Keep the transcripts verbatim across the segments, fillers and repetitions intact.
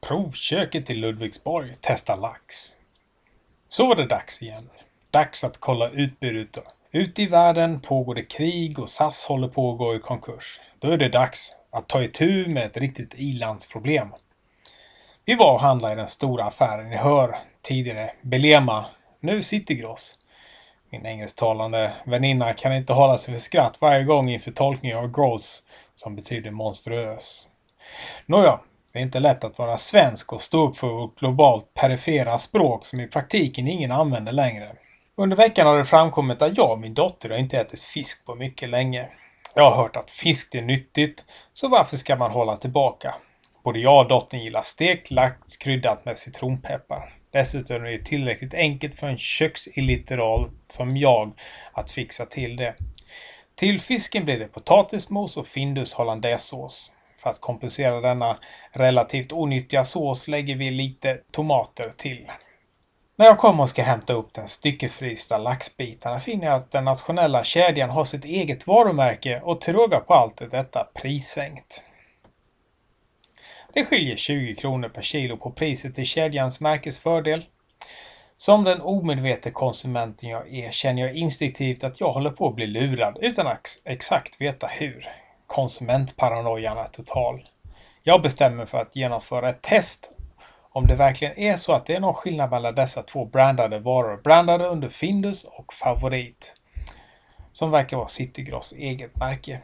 Provköket i Ludvigsborg testar lax. Så var det dags igen. Dags att kolla utbudet. Ute i världen pågår det krig och S A S håller på att gå i konkurs. Då är det dags att ta itu med ett riktigt ilandsproblem. Vi var och handlade i den stora affären, ni hör tidigare Belema, nu Citygross. Min engelsktalande väninna kan inte hålla sig för skratt varje gång inför tolkningen av gross, som betyder monstruös. Nåja, det är inte lätt att vara svensk och stå upp för vårt globalt perifera språk som i praktiken ingen använder längre. Under veckan har det framkommit att jag och min dotter har inte ätit fisk på mycket länge. Jag har hört att fisk är nyttigt, så varför ska man hålla tillbaka? Både jag och dottern gillar stekt lax kryddat med citronpeppar. Dessutom är det tillräckligt enkelt för en köksilliteral som jag att fixa till det. Till fisken blir det potatismos och Findus hollandaisesås. För att kompensera denna relativt onyttiga sås lägger vi lite tomater till. När jag kommer och ska hämta upp den styckefrysta laxbitarna finner jag att den nationella kedjan har sitt eget varumärke och till råga på allt är detta prissänkt. Det skiljer tjugo kronor per kilo på priset till kedjans märkesfördel. Som den omedvetna konsumenten jag är känner jag instinktivt att jag håller på att bli lurad utan att exakt veta hur. Konsumentparanoian är total. Jag bestämmer för att genomföra ett test om det verkligen är så att det är någon skillnad mellan dessa två brandade varor. Brandade under Findus och Favorit. Som verkar vara Citygross eget märke.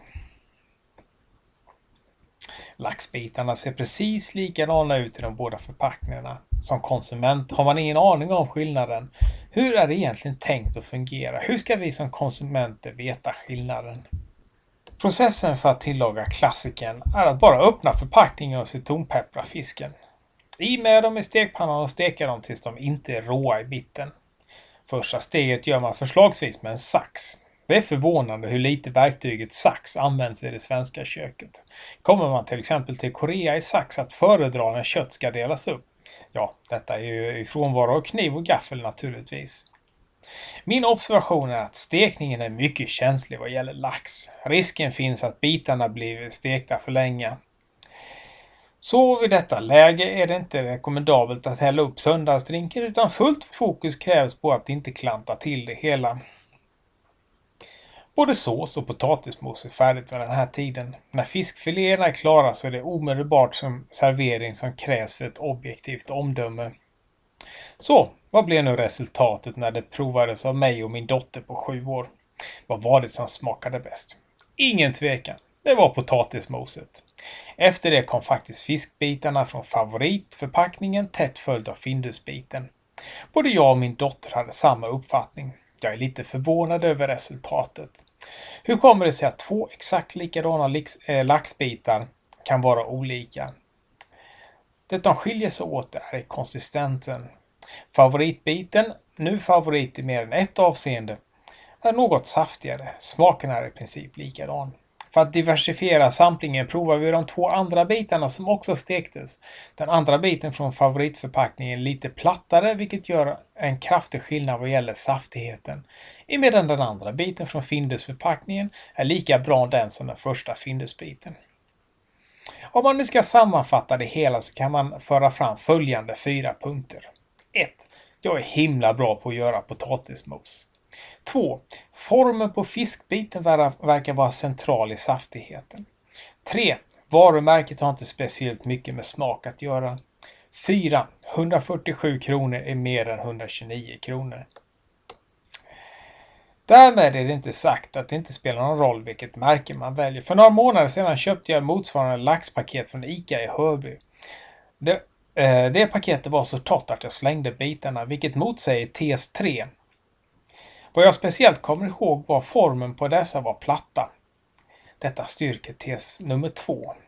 Laxbitarna ser precis likadana ut i de båda förpackningarna. Som konsument har man ingen aning om skillnaden. Hur är det egentligen tänkt att fungera? Hur ska vi som konsumenter veta skillnaden? Processen för att tillaga klassiken är att bara öppna förpackningen och citronpeppra fisken. I med dem i stekpannan och steka dem tills de inte är råa i bitten. Första steget gör man förslagsvis med en sax. Det är förvånande hur lite verktyget sax används i det svenska köket. Kommer man till exempel till Korea i sax att föredra när kött ska delas upp? Ja, detta är ju i frånvaro av kniv och gaffel naturligtvis. Min observation är att stekningen är mycket känslig vad gäller lax. Risken finns att bitarna blir stekta för länge. Så vid detta läge är det inte rekommendabelt att hälla upp söndagsdrinken utan fullt fokus krävs på att inte klanta till det hela. Både sås och potatismos är färdigt vid den här tiden. När fiskfiléerna är klara så är det omedelbart som servering som krävs för ett objektivt omdöme. Så, vad blev nu resultatet när det provades av mig och min dotter på sju år? Vad var det som smakade bäst? Ingen tvekan, det var potatismoset. Efter det kom faktiskt fiskbitarna från favoritförpackningen tätt följd av Findusbiten. Både jag och min dotter hade samma uppfattning. Jag är lite förvånad över resultatet. Hur kommer det sig att två exakt likadana laxbitar kan vara olika? Det de skiljer sig åt är i konsistensen. Favoritbiten, nu favorit i mer än ett avseende, är något saftigare. Smaken är i princip likadan. För att diversifiera samplingen provar vi de två andra bitarna som också stektes. Den andra biten från favoritförpackningen är lite plattare vilket gör en kraftig skillnad vad gäller saftigheten. Medan den andra biten från Findusförpackningen är lika bra den som den första Findusbiten. Om man nu ska sammanfatta det hela så kan man föra fram följande fyra punkter. ett. Jag är himla bra på att göra potatismos. två. Formen på fiskbiten verkar vara central i saftigheten. tre. Varumärket har inte speciellt mycket med smak att göra. fyra. hundrafyrtiosju kronor är mer än hundratjugonio kronor. Därmed är det inte sagt att det inte spelar någon roll vilket märke man väljer. För några månader sedan köpte jag motsvarande laxpaket från ICA i Hörby. Det, eh, det paketet var så torrt att jag slängde bitarna, vilket motsäger tes tre. Vad jag speciellt kommer ihåg var formen på dessa var platta. Detta styrker tes nummer två.